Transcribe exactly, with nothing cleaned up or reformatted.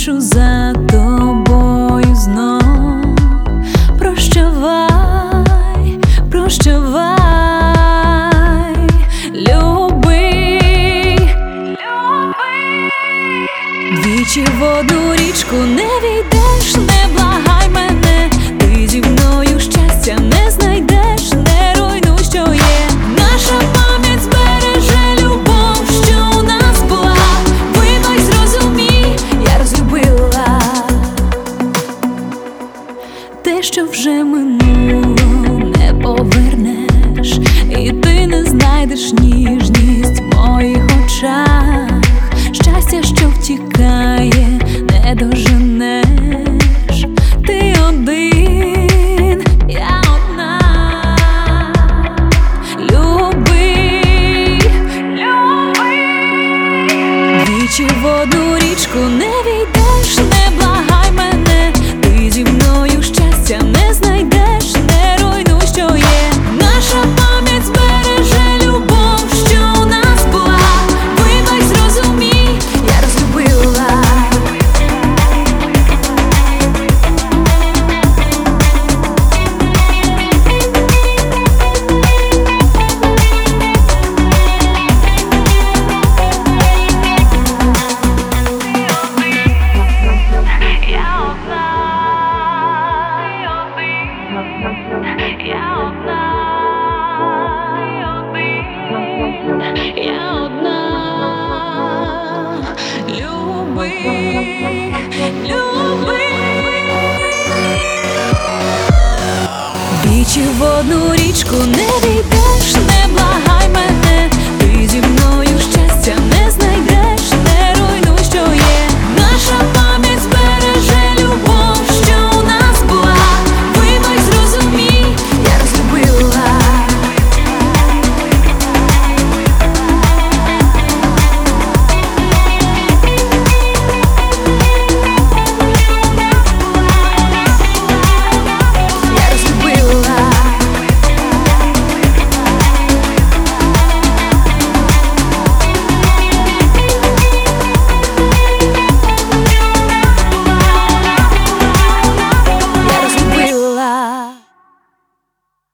спішу за тобою знов. Прощавай, прощавай, любий, любий. Двічі в одну річку не війдеш, не благай мене, ти зі мною щастя не знайдеш, не руйнуй, що є. Наша пам'ять збереже любов, що у нас була. Вибач, зрозумій, я розлюбила те, що вже минуло, не повернеш, і ти не знайдеш ніжність в моїх очах. Щастя, що втікає, не доженеш. Ти один, я одна. Любий, любий. Двічі в одну річку не війдеш, не благай мене, ти зі мною щастя не знайдеш, не руйнуй, що є. Наша пам'ять збереже любов, що у нас була. Вибач, зрозумій, я розлюбила. Я одна, я одна, любий, любий. Двічі в одну річку не війдеш, не